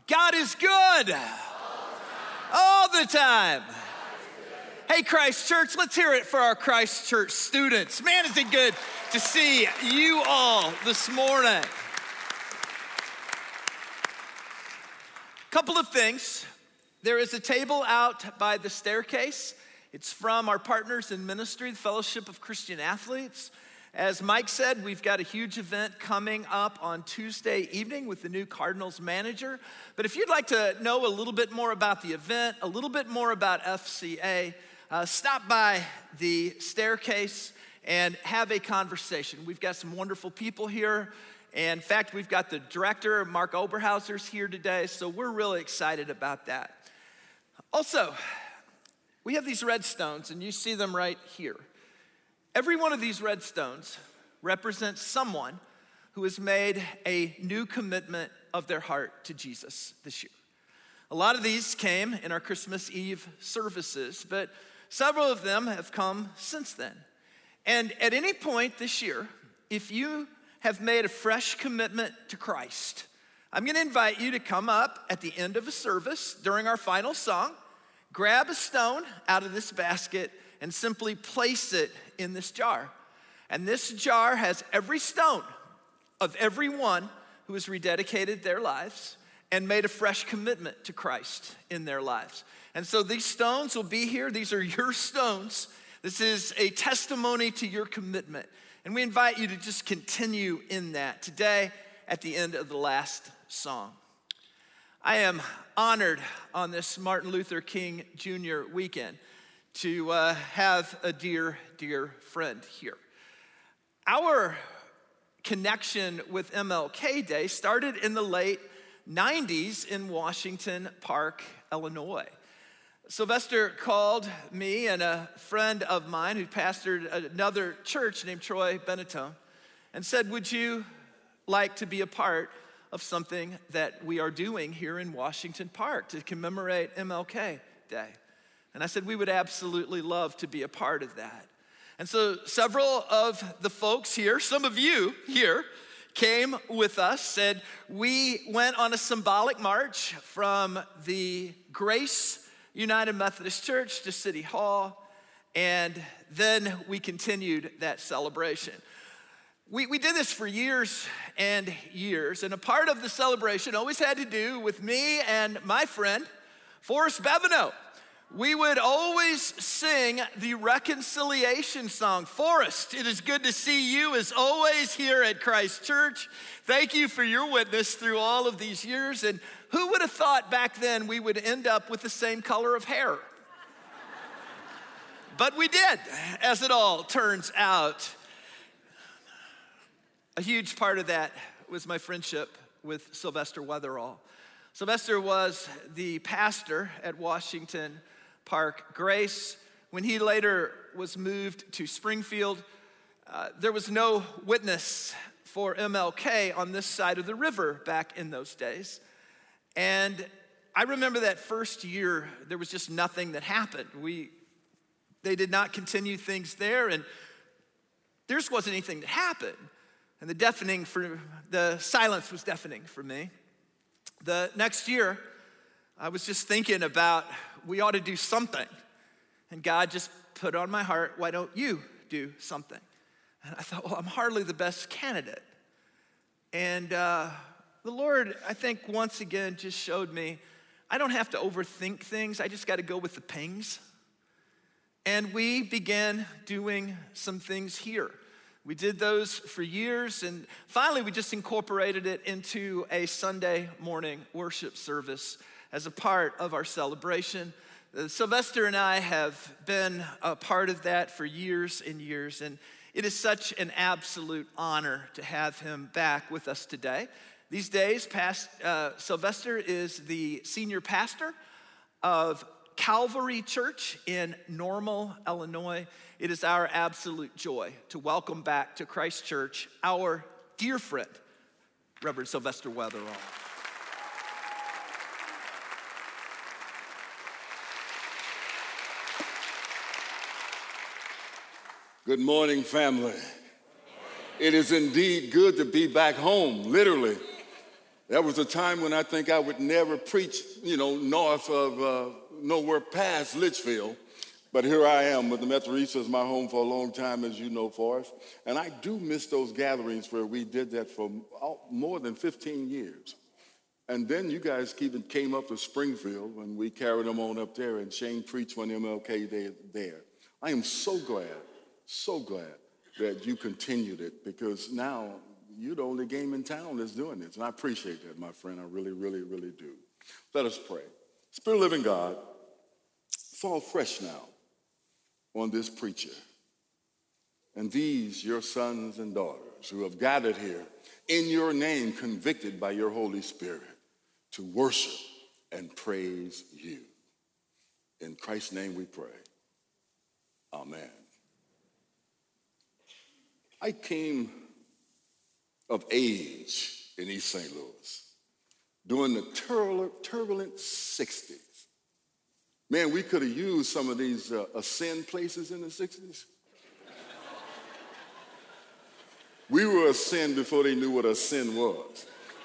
God is good all the time. Hey, Christ Church, let's hear it for our Christ Church students. Man, is it good to see you all this morning. Couple of things. There is a table out by the staircase. It's from our partners in ministry, the Fellowship of Christian Athletes. As Mike said, we've got a huge event coming up on Tuesday evening with the new Cardinals manager. But if you'd like to know a little bit more about the event, a little bit more about FCA, stop by the staircase and have a conversation. We've got some wonderful people here. And in fact, we've got the director, Mark Oberhauser's here today, so we're really excited about that. Also, we have these red stones, and you see them right here. Every one of these red stones represents someone who has made a new commitment of their heart to Jesus this year. A lot of these came in our Christmas Eve services, but several of them have come since then. And at any point this year, if you have made a fresh commitment to Christ, I'm going to invite you to come up at the end of a service during our final song, grab a stone out of this basket, and simply place it in this jar. And this jar has every stone of everyone who has rededicated their lives and made a fresh commitment to Christ in their lives. And so these stones will be here. These are your stones. This is a testimony to your commitment. And we invite you to just continue in that today at the end of the last song. I am honored on this Martin Luther King Jr. weekend to have a dear, dear friend here. Our connection with MLK Day started in the late 90s in Washington Park, Illinois. Sylvester called me and a friend of mine who pastored another church named Troy Benetton and said, would you like to be a part of something that we are doing here in Washington Park to commemorate MLK Day? And I said, we would absolutely love to be a part of that. And so several of the folks here, some of you here, came with us, and we went on a symbolic march from the Grace United Methodist Church to City Hall, and then we continued that celebration. We did this for years and years, and a part of the celebration always had to do with me and my friend, Forrest Bevineau. We would always sing the reconciliation song. Forrest, it is good to see you as always here at Christ Church. Thank you for your witness through all of these years. And who would have thought back then we would end up with the same color of hair? But we did, as it all turns out. A huge part of that was my friendship with Sylvester Weatherall. Sylvester was the pastor at Washington Park Grace. When he later was moved to Springfield, there was no witness for MLK on this side of the river back in those days. And I remember that first year, there was just nothing that happened. They did not continue things there, and there just wasn't anything that happened. And the silence was deafening for me. The next year, I was just thinking about we ought to do something. And God just put on my heart, why don't you do something? And I thought, well, I'm hardly the best candidate. And the Lord, I think once again just showed me, I don't have to overthink things. I just got to go with the pings. And we began doing some things here. We did those for years, and finally we just incorporated it into a Sunday morning worship service as a part of our celebration. Sylvester and I have been a part of that for years and years, and it is such an absolute honor to have him back with us today. These days, Sylvester is the senior pastor of Calvary Church in Normal, Illinois. It is our absolute joy to welcome back to Christ Church our dear friend, Reverend Sylvester Weatherall. Good morning, family. It is indeed good to be back home, literally. There was a time when I think I would never preach, north of nowhere past Litchfield. But here I am with the Metro East as my home for a long time, as you know, Forrest. And I do miss those gatherings where we did that for more than 15 years. And then you guys came up to Springfield when we carried them on up there, and Shane preached when MLK Day there. I am so glad that you continued it, because now you're the only game in town that's doing this. And I appreciate that, my friend. I really, really, really do. Let us pray. Spirit of living God, fall fresh now on this preacher and these your sons and daughters who have gathered here in your name, convicted by your Holy Spirit to worship and praise you. In Christ's name we pray. Amen. I came of age in East St. Louis during the turbulent 60s. Man, we could have used some of these Ascend places in the 60s. We were Ascend before they knew what Ascend was.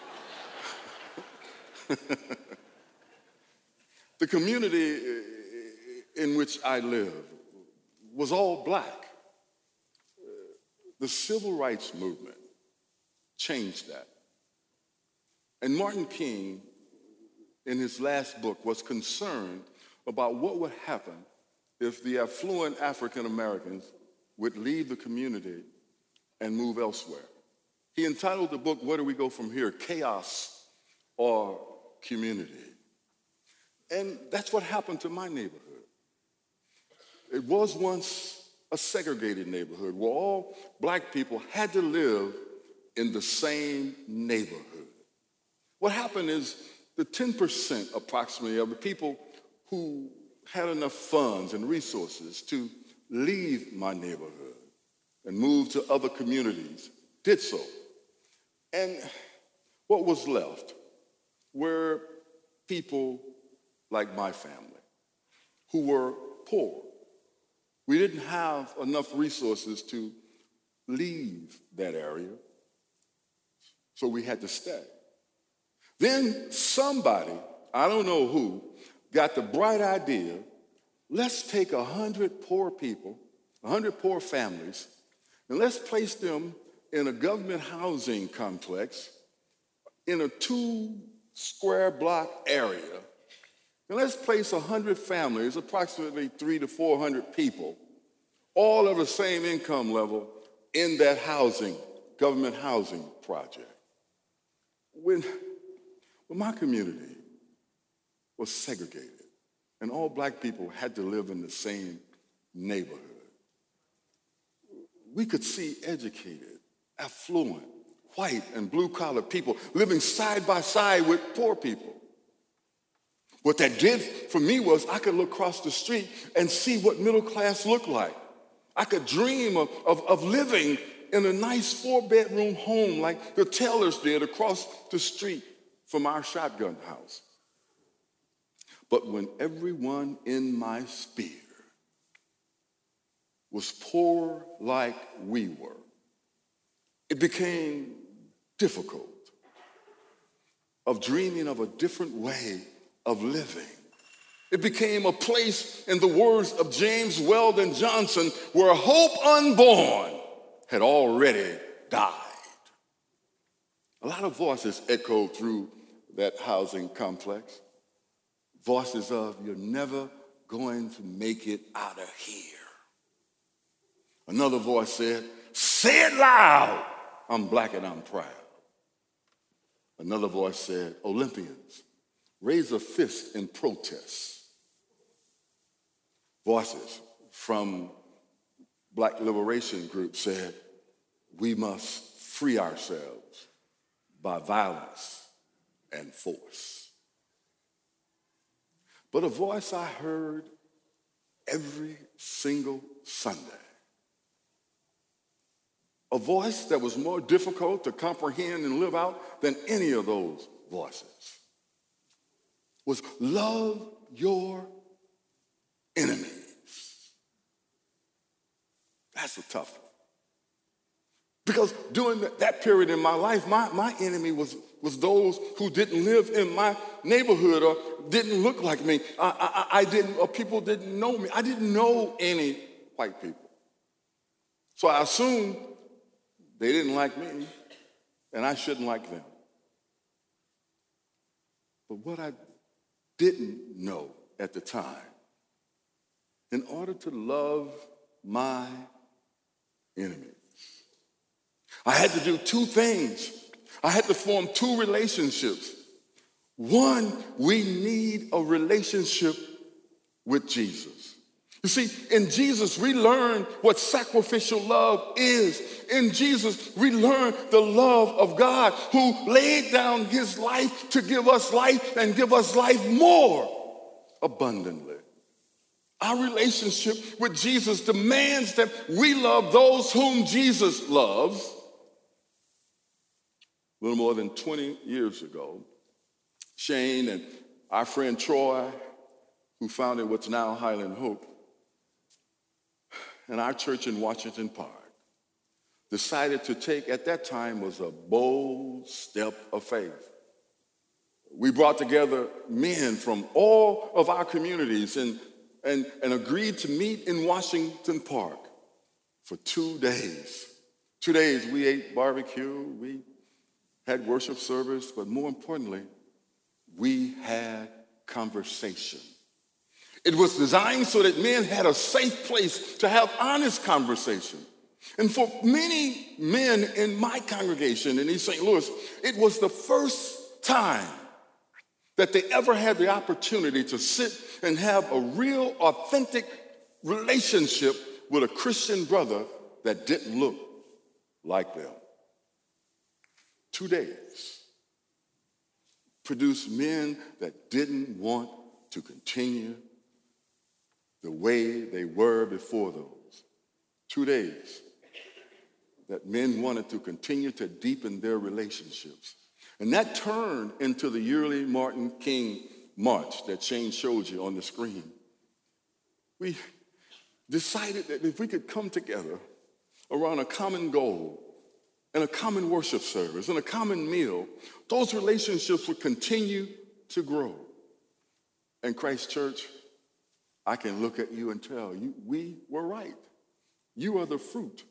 The community in which I live was all black. The civil rights movement changed that. And Martin King, in his last book, was concerned about what would happen if the affluent African Americans would leave the community and move elsewhere. He entitled the book, Where Do We Go From Here? Chaos or Community. And that's what happened to my neighborhood. It was once a segregated neighborhood where all black people had to live in the same neighborhood. What happened is the 10% approximately of the people who had enough funds and resources to leave my neighborhood and move to other communities did so. And what was left were people like my family who were poor. We didn't have enough resources to leave that area, so we had to stay. Then somebody, I don't know who, got the bright idea, let's take 100 poor people, 100 poor families, and let's place them in a government housing complex in a 2-square-block area. And let's place 100 families, approximately 300 to 400 people, all of the same income level in that government housing project. When my community was segregated, and all black people had to live in the same neighborhood, we could see educated, affluent, white and blue-collar people living side by side with poor people. What that did for me was I could look across the street and see what middle class looked like. I could dream of living in a nice 4-bedroom home like the Taylors did across the street from our shotgun house. But when everyone in my sphere was poor like we were, it became difficult of dreaming of a different way of living. It became a place, in the words of James Weldon Johnson, where hope unborn had already died. A lot of voices echoed through that housing complex. Voices of, you're never going to make it out of here. Another voice said, say it loud, I'm black and I'm proud. Another voice said, Olympians, raise a fist in protest. Voices from black liberation groups said, we must free ourselves by violence and force. But a voice I heard every single Sunday, a voice that was more difficult to comprehend and live out than any of those voices, was love your enemies. That's a tough one. Because during that period in my life, my enemy was those who didn't live in my neighborhood or didn't look like me. I didn't, or people didn't know me. I didn't know any white people. So I assumed they didn't like me and I shouldn't like them. But what I didn't know at the time, in order to love my enemies, I had to do two things. I had to form two relationships. One, we need a relationship with Jesus. You see, in Jesus, we learn what sacrificial love is. In Jesus, we learn the love of God who laid down his life to give us life and give us life more abundantly. Our relationship with Jesus demands that we love those whom Jesus loves. A little more than 20 years ago, Shane and our friend Troy, who founded what's now Highland Hope, and our church in Washington Park, decided to take, at that time, was a bold step of faith. We brought together men from all of our communities and agreed to meet in Washington Park for 2 days. 2 days we ate barbecue, we had worship service, but more importantly, we had conversation. It was designed so that men had a safe place to have honest conversation. And for many men in my congregation in East St. Louis, it was the first time that they ever had the opportunity to sit and have a real, authentic relationship with a Christian brother that didn't look like them. 2 days produced men that didn't want to continue the way they were before those. 2 days that men wanted to continue to deepen their relationships. And that turned into the yearly Martin King March that Shane showed you on the screen. We decided that if we could come together around a common goal and a common worship service and a common meal, those relationships would continue to grow. And Christ Church, I can look at you and tell you, we were right. You are the fruit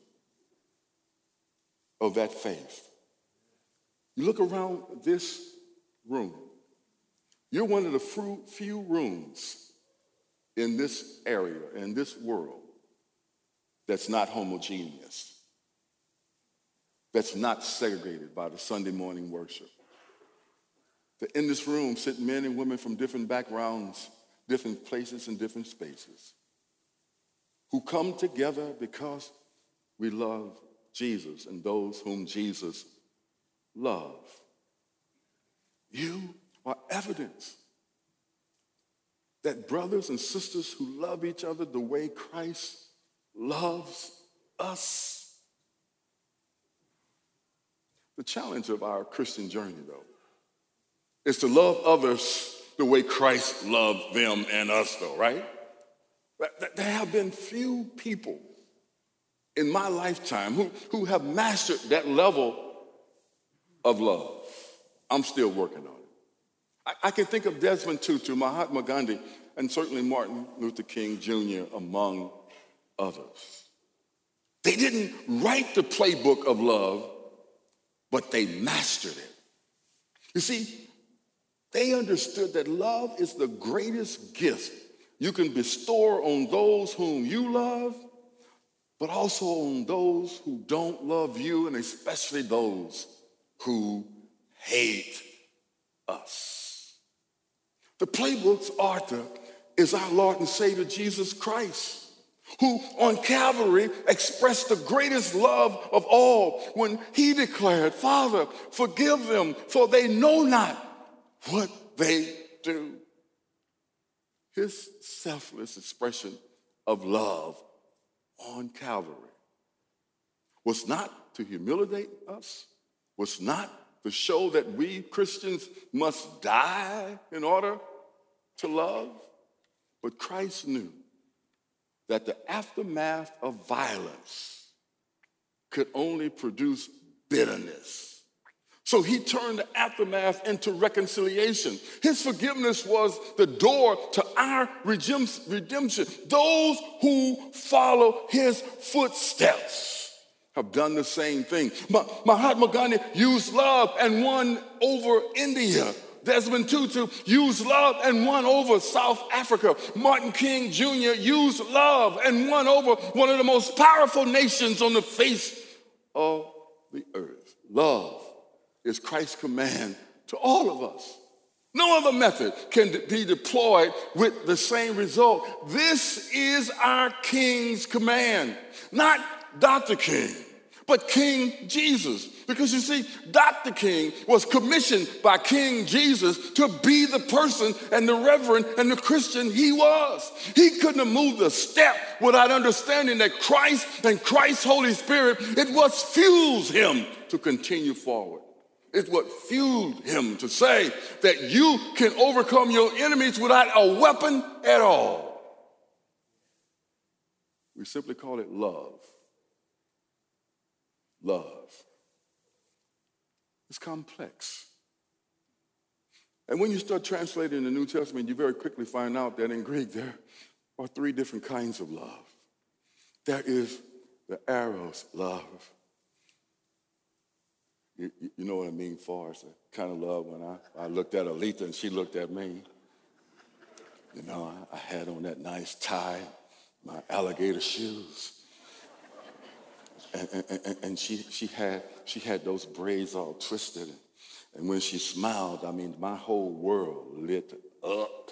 of that faith. You look around this room. You're one of the few rooms in this area, in this world, that's not homogeneous, that's not segregated by the Sunday morning worship. That in this room sit men and women from different backgrounds, different places and different spaces, who come together because we love Jesus and those whom Jesus loves. You are evidence that brothers and sisters who love each other the way Christ loves us. The challenge of our Christian journey, though, is to love others the way Christ loved them and us, though, right? There have been few people in my lifetime who have mastered that level of love. I'm still working on it. I can think of Desmond Tutu, Mahatma Gandhi, and certainly Martin Luther King Jr., among others. They didn't write the playbook of love, but they mastered it. You see, they understood that love is the greatest gift you can bestow on those whom you love, but also on those who don't love you, and especially those who hate us. The playbook's author is our Lord and Savior Jesus Christ, who on Calvary expressed the greatest love of all when he declared, "Father, forgive them, for they know not what they do." His selfless expression of love on Calvary was not to humiliate us, was not to show that we Christians must die in order to love, but Christ knew that the aftermath of violence could only produce bitterness. So he turned the aftermath into reconciliation. His forgiveness was the door to our redemption. Those who follow his footsteps have done the same thing. Mahatma Gandhi used love and won over India. Desmond Tutu used love and won over South Africa. Martin King Jr. used love and won over one of the most powerful nations on the face of the earth. Love is Christ's command to all of us. No other method can be deployed with the same result. This is our King's command, not Dr. King, but King Jesus. Because you see, Dr. King was commissioned by King Jesus to be the person and the reverend and the Christian he was. He couldn't have moved a step without understanding that Christ and Christ's Holy Spirit, it what fuels him to continue forward. It's what fueled him to say that you can overcome your enemies without a weapon at all. We simply call it love. Love. It's complex. And when you start translating the New Testament, you very quickly find out that in Greek there are three different kinds of love. There is the eros love. You know what I mean, far as the kind of love when I looked at Aletha and she looked at me. You know, I had on that nice tie, my alligator shoes. And she had those braids all twisted. And when she smiled, I mean, my whole world lit up.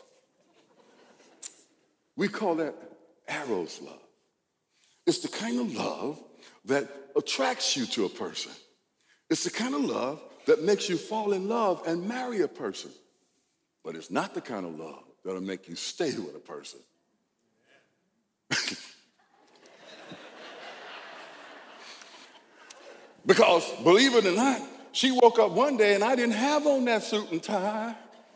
We call that eros love. It's the kind of love that attracts you to a person. It's the kind of love that makes you fall in love and marry a person. But it's not the kind of love that'll make you stay with a person. Because, believe it or not, she woke up one day and I didn't have on that suit and tie.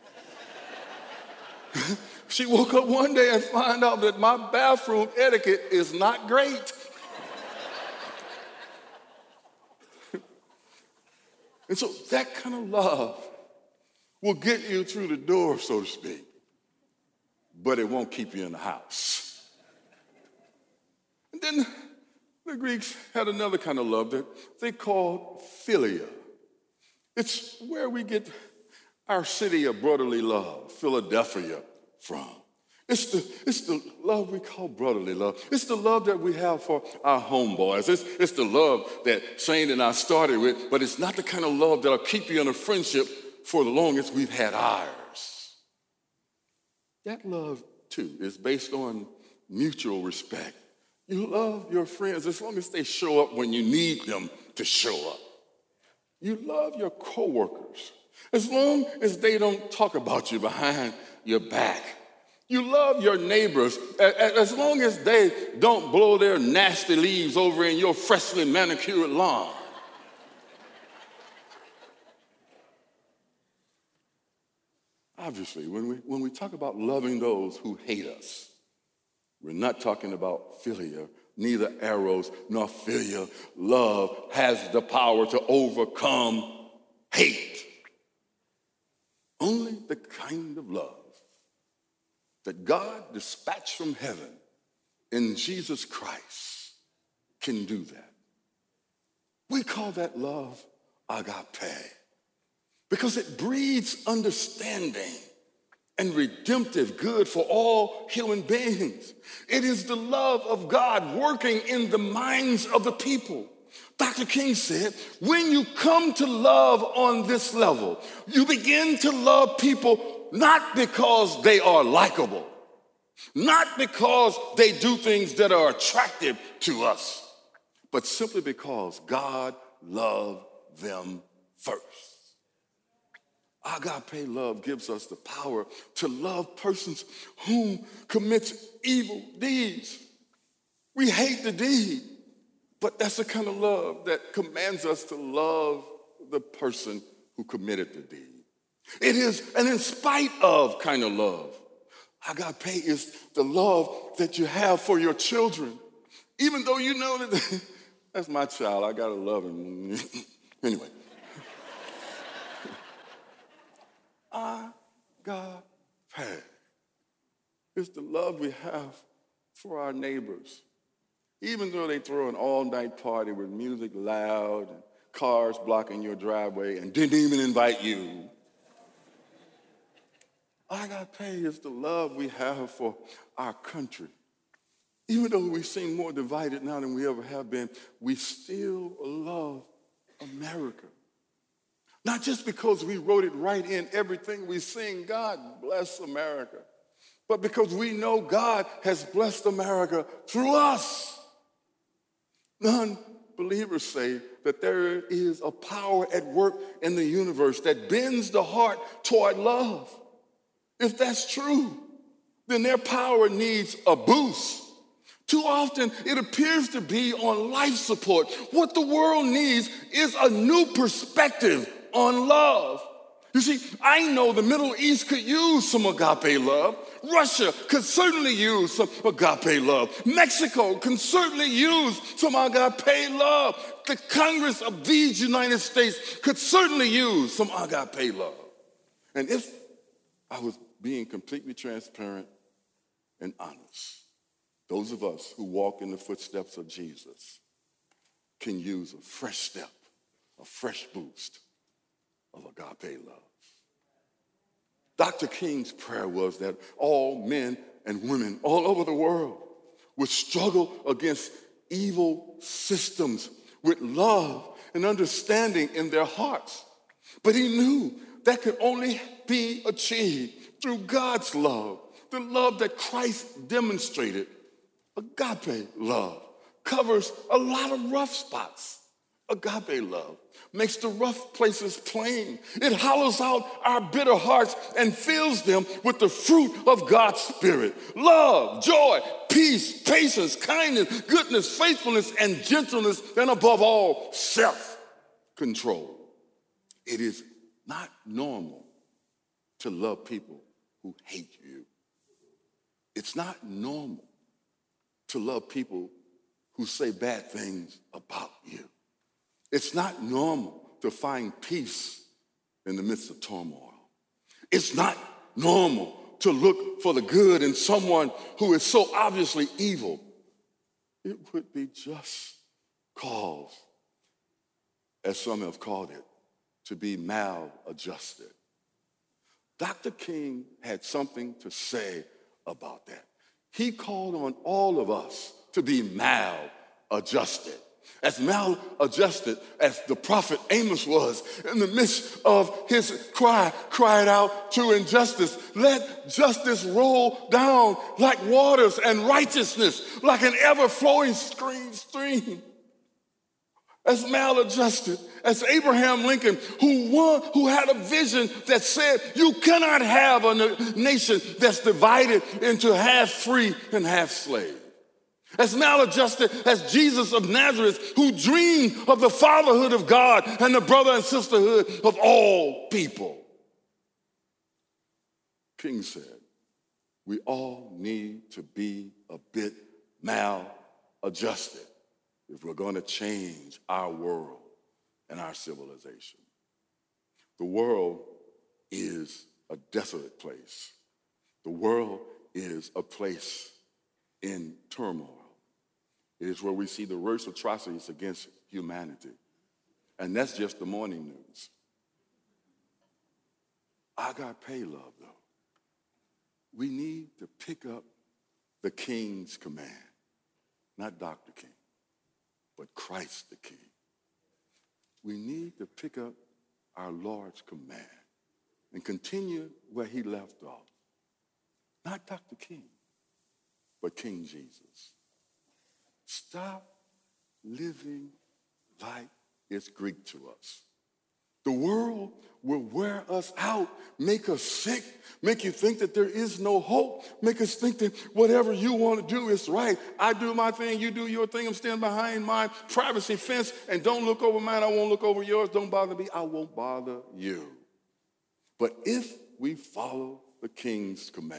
She woke up one day and found out that my bathroom etiquette is not great. And so that kind of love will get you through the door, so to speak, but it won't keep you in the house. And then the Greeks had another kind of love that they called philia. It's where we get our city of brotherly love, Philadelphia, from. It's the love we call brotherly love. It's the love that we have for our homeboys. It's the love that Shane and I started with, but it's not the kind of love that'll keep you in a friendship for the longest we've had ours. That love, too, is based on mutual respect. You love your friends as long as they show up when you need them to show up. You love your coworkers as long as they don't talk about you behind your back. You love your neighbors as long as they don't blow their nasty leaves over in your freshly manicured lawn. Obviously, when we talk about loving those who hate us, we're not talking about philia. Neither eros nor philia. Love has the power to overcome hate. Only the kind of love that God dispatched from heaven in Jesus Christ can do that. We call that love agape because it breeds understanding and redemptive good for all human beings. It is the love of God working in the minds of the people. Dr. King said, when you come to love on this level, you begin to love people not because they are likable, not because they do things that are attractive to us, but simply because God loved them first. Agape love gives us the power to love persons who commit evil deeds. We hate the deed, but that's the kind of love that commands us to love the person who committed the deed. It is an in spite of kind of love. Agape is the love that you have for your children. Even though you know that That's my child. I gotta love him. Anyway. Agape is the love we have for our neighbors. Even though they throw an all-night party with music loud and cars blocking your driveway and didn't even invite you. Agape is the love we have for our country. Even though we seem more divided now than we ever have been, we still love America. Not just because we wrote it right in everything we sing, God bless America, but because we know God has blessed America through us. Non-believers say that there is a power at work in the universe that bends the heart toward love. If that's true, then their power needs a boost. Too often, it appears to be on life support. What the world needs is a new perspective on love. You see, I know the Middle East could use some agape love. Russia could certainly use some agape love. Mexico can certainly use some agape love. The Congress of these United States could certainly use some agape love. And if I was being completely transparent and honest, those of us who walk in the footsteps of Jesus can use a fresh step, a fresh boost of agape love. Dr. King's prayer was that all men and women all over the world would struggle against evil systems with love and understanding in their hearts. But he knew that could only be achieved through God's love, the love that Christ demonstrated. Agape love covers a lot of rough spots. Agape love makes the rough places plain. It hollows out our bitter hearts and fills them with the fruit of God's Spirit. Love, joy, peace, patience, kindness, goodness, faithfulness, and gentleness, and above all, self-control. It is not normal to love people who hate you. It's not normal to love people who say bad things about you. It's not normal to find peace in the midst of turmoil. It's not normal to look for the good in someone who is so obviously evil. It would be just cause, as some have called it, to be maladjusted. Dr. King had something to say about that. He called on all of us to be maladjusted. As maladjusted as the prophet Amos was in the midst of his cried out to injustice. Let justice roll down like waters and righteousness like an ever-flowing stream. As maladjusted as Abraham Lincoln, who had a vision that said you cannot have a nation that's divided into half free and half slave. As maladjusted as Jesus of Nazareth, who dreamed of the fatherhood of God and the brother and sisterhood of all people. King said, we all need to be a bit maladjusted if we're going to change our world and our civilization. The world is a desolate place. The world is a place in turmoil. It is where we see the worst atrocities against humanity. And that's just the morning news. Agape love, though. We need to pick up the King's command. Not Dr. King, but Christ the King. We need to pick up our Lord's command and continue where he left off. Not Dr. King, but King Jesus. Stop living like it's Greek to us. The world will wear us out, make us sick, make you think that there is no hope, make us think that whatever you want to do is right. I do my thing, you do your thing, I'm standing behind my privacy fence, and don't look over mine, I won't look over yours, don't bother me, I won't bother you. But if we follow the King's command,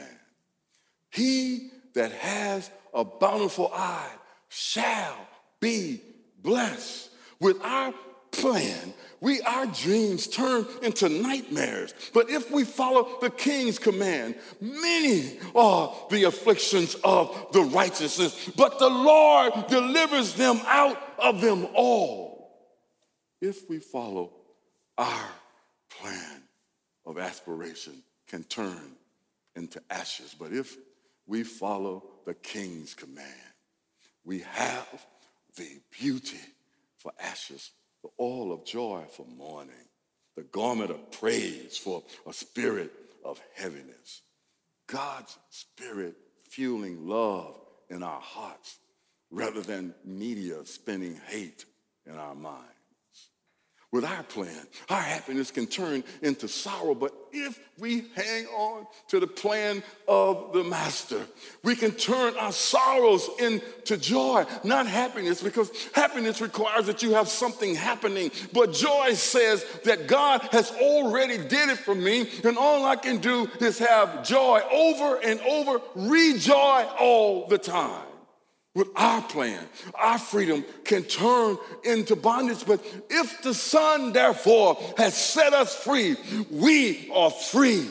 he that has a bountiful eye shall be blessed. With our plan, our dreams turn into nightmares. But if we follow the king's command, many are the afflictions of the righteousness, but the Lord delivers them out of them all. If we follow our plan of aspiration can turn into ashes. But if we follow the king's command, we have the beauty for ashes, the oil of joy for mourning, the garment of praise for a spirit of heaviness. God's Spirit fueling love in our hearts rather than media spinning hate in our minds. With our plan, our happiness can turn into sorrow, but if we hang on to the plan of the Master, we can turn our sorrows into joy, not happiness, because happiness requires that you have something happening, but joy says that God has already did it for me, and all I can do is have joy over and over, rejoy all the time. With our plan, our freedom can turn into bondage. But if the Son, therefore, has set us free, we are free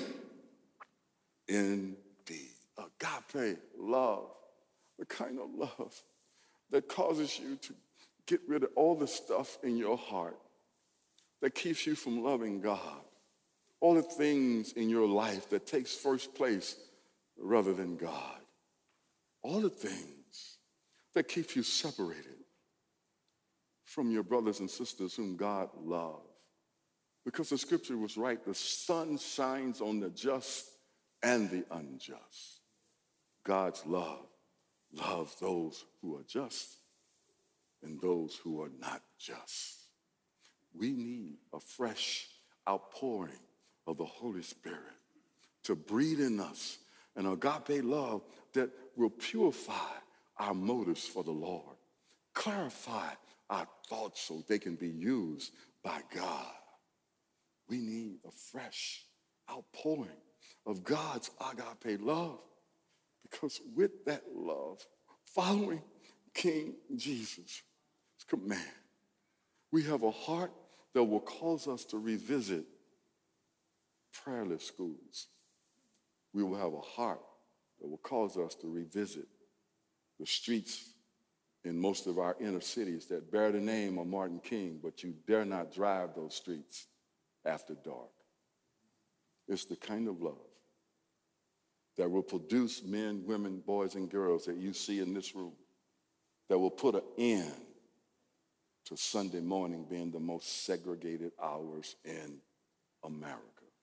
indeed. Agape love, the kind of love that causes you to get rid of all the stuff in your heart that keeps you from loving God, all the things in your life that takes first place rather than God, all the things that keeps you separated from your brothers and sisters whom God loves. Because the scripture was right, the sun shines on the just and the unjust. God's love loves those who are just and those who are not just. We need a fresh outpouring of the Holy Spirit to breathe in us an agape love that will purify our motives for the Lord, clarify our thoughts so they can be used by God. We need a fresh outpouring of God's agape love, because with that love, following King Jesus' command, we have a heart that will cause us to revisit prayerless schools. We will have a heart that will cause us to revisit the streets in most of our inner cities that bear the name of Martin King, but you dare not drive those streets after dark. It's the kind of love that will produce men, women, boys, and girls that you see in this room, that will put an end to Sunday morning being the most segregated hours in America.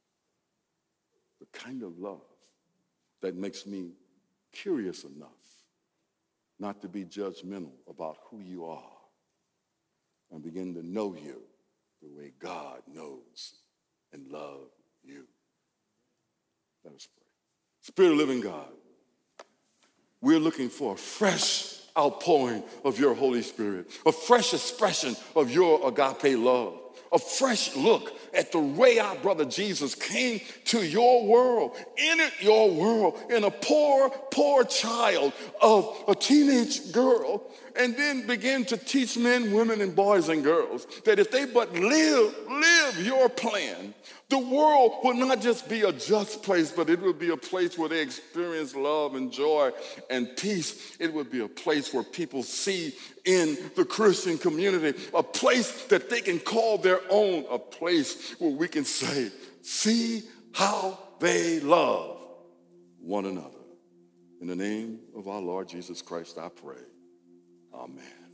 The kind of love that makes me curious enough not to be judgmental about who you are and begin to know you the way God knows and loves you. Let us pray. Spirit of living God, we're looking for a fresh outpouring of your Holy Spirit, a fresh expression of your agape love, a fresh look at the way our brother Jesus came to your world, entered your world in a poor child of a teenage girl, and then began to teach men, women, and boys and girls that if they but live your plan, the world will not just be a just place, but it will be a place where they experience love and joy and peace. It will be a place where people see in the Christian community a place that they can call their own, a place where we can say, see how they love one another. In the name of our Lord Jesus Christ, I pray. Amen.